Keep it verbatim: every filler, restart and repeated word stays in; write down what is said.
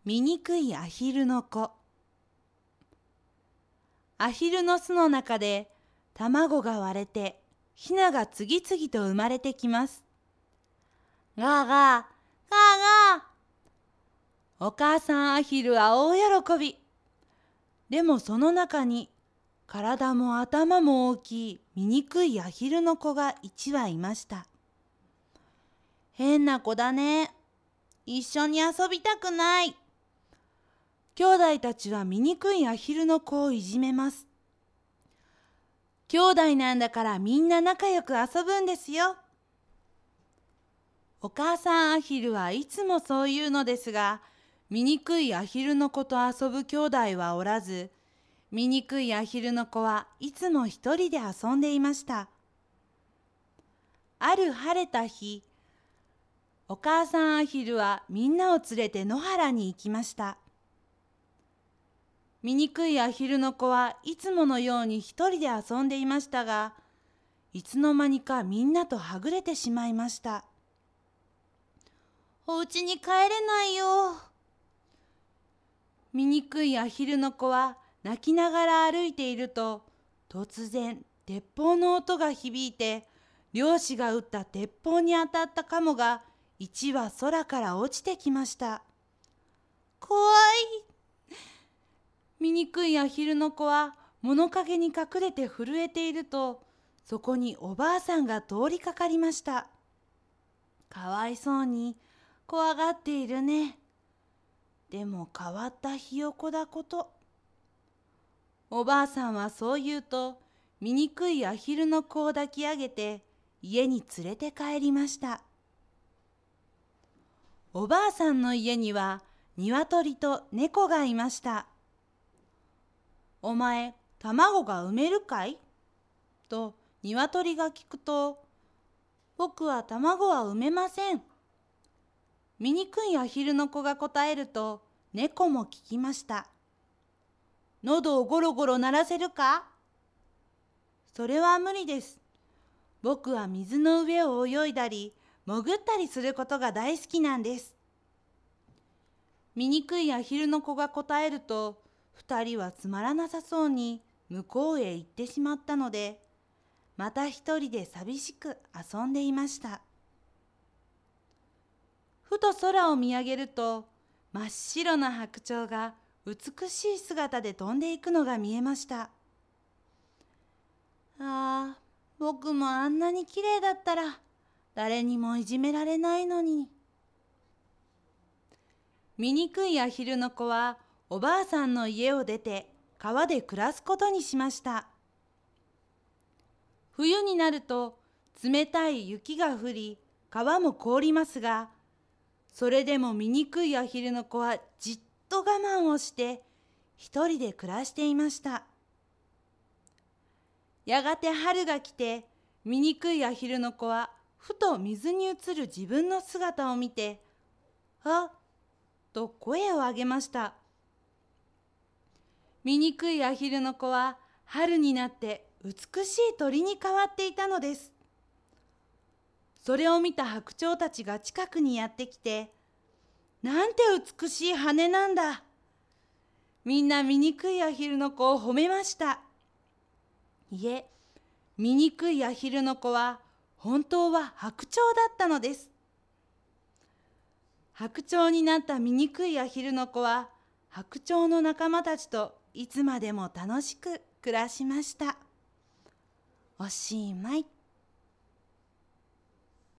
醜いアヒルの子。アヒルの巣の中で卵が割れてヒナが次々と生まれてきます。ガーガー、ガーガー。お母さんアヒルは大喜び。でもその中に体も頭も大きい醜いアヒルの子が一羽いました。変な子だね。一緒に遊びたくない。兄弟たちは醜いアヒルの子をいじめます。兄弟なんだからみんな仲良く遊ぶんですよ。お母さんアヒルはいつもそう言うのですが、醜いアヒルの子と遊ぶ兄弟はおらず、醜いアヒルの子はいつも一人で遊んでいました。ある晴れた日、お母さんアヒルはみんなを連れて野原に行きました。醜いアヒルの子はいつものように一人で遊んでいましたが、いつの間にかみんなとはぐれてしまいました。お家に帰れないよ。醜いアヒルの子は泣きながら歩いていると、突然鉄砲の音が響いて、猟師が撃った鉄砲に当たったカモが一羽空から落ちてきました。怖い。醜いアヒルの子は物陰に隠れて震えていると、そこにおばあさんが通りかかりました。かわいそうに怖がっているね。でも変わったひよこだこと。おばあさんはそう言うと、醜いアヒルの子を抱き上げて家に連れて帰りました。おばあさんの家には鶏と猫がいました。お前、卵が産めるかい？と鶏が聞くと、僕は卵は産めません。醜いアヒルの子が答えると、猫も聞きました。喉をゴロゴロ鳴らせるか？それは無理です。僕は水の上を泳いだり、潜ったりすることが大好きなんです。醜いアヒルの子が答えると、二人はつまらなさそうに向こうへ行ってしまったので、また一人で寂しく遊んでいました。ふと空を見上げると、真っ白な白鳥が美しい姿で飛んでいくのが見えました。ああ、僕もあんなに綺麗だったら誰にもいじめられないのに。醜いアヒルの子はおばあさんの家を出て川で暮らすことにしました。冬になると冷たい雪が降り、川も凍りますが、それでも醜いアヒルの子はじっと我慢をして一人で暮らしていました。やがて春が来て、醜いアヒルの子はふと水に映る自分の姿を見て、あっと声を上げました。醜いアヒルの子は春になって美しい鳥に変わっていたのです。それを見た白鳥たちが近くにやってきて、なんて美しい羽なんだ。みんな醜いアヒルの子を褒めました。いえ、醜いアヒルの子は本当は白鳥だったのです。白鳥になった醜いアヒルの子は白鳥の仲間たちといつまでも楽しく暮らしました。おしまい。